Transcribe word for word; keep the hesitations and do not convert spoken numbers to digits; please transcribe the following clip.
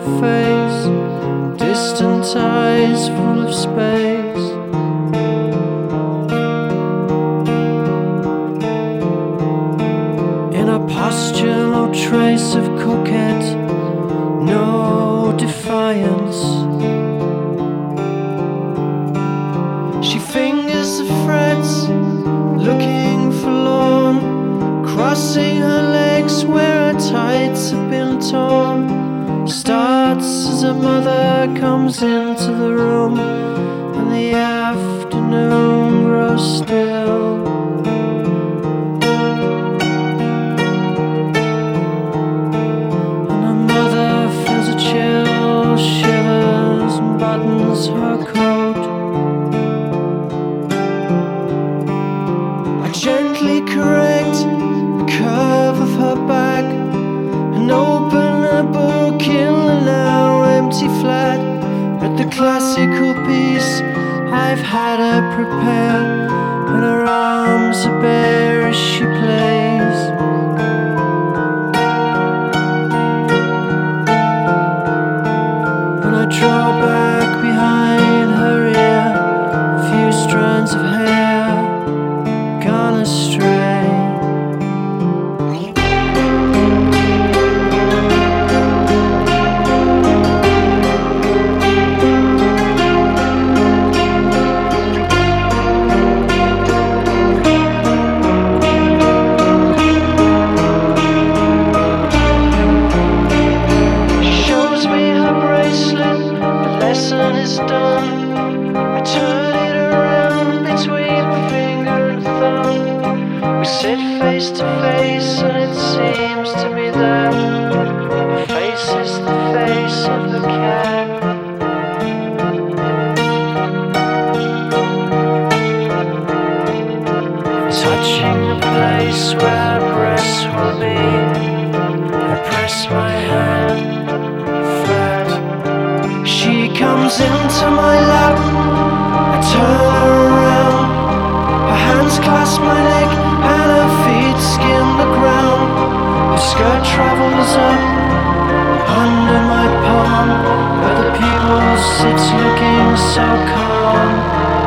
face, distant eyes full of space. In her posture, no trace of coquette, no defiance. She fingers the frets, looking forlorn, crossing her legs where her tights have been torn. Starts as her mother comes into the room, and the afternoon grows still. And her mother feels a chill, shivers and buttons her coat. I gently correct the curve of her back and open a book in the now empty flat. Read the classical piece I've had her prepare, and her arms are bare as she plays. And I draw back behind her ear a few strands of hair gone astray. Lesson is done. I turn it around between finger and thumb. We sit face to face, and it seems to me that the face is the face of the cat. Touching the place where her breasts will be, I press my hand flat. She comes into my lap, I turn her around. Her hands clasp my neck and her feet skim the ground. Her skirt travels up under my palm, where the people sit looking so calm.